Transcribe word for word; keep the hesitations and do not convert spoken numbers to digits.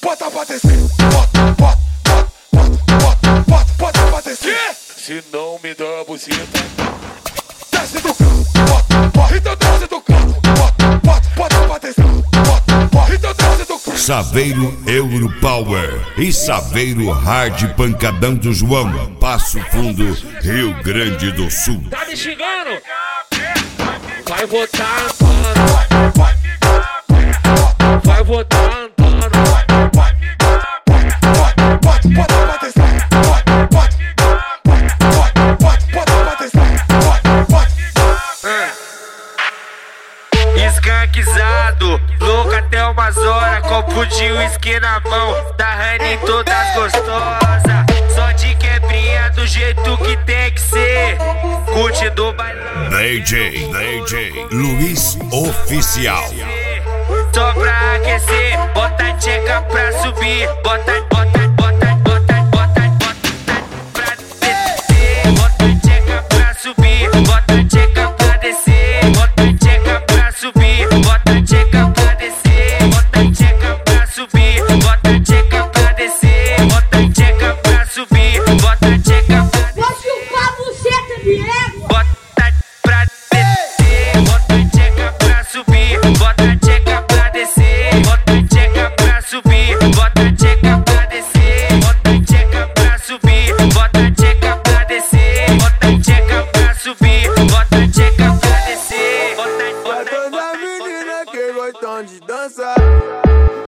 bota pra descer, bota, bota, bota, bota, bota, bota pra descer. Se não me dá buceta, desce do carro, bota, bota, então desce do carro, bota, bota, bota pra descer, bota, bota, então desce do carro. Saveiro Euro Power e Saveiro Hard Pancadão do João, Passo Fundo, Rio Grande do Sul. Tá me xingando? Vai votar andando, vai votar andando. Bota, bota pra descer, bota, bota, bota, bota pra descer, bota, bota. Esganquizado, louco até umas horas, copo de uísque na mão, tá running todas gostosas. Só de quebrinha do jeito que tem que ser, curte do bailão. D J, D J Luiz Oficial. Só pra aquecer, bota a tcheca pra subir, bota, bota, bota, bota, bota, bota pra descer, bota a tcheca pra subir, bota a tcheca pra descer, bota a tcheca pra subir, bota a tcheca pra descer, bota a tcheca pra subir, bota a tcheca pra descer, bota a tcheca pra subir, bota a tcheca pra descer. Vou chupar a buceta, vier.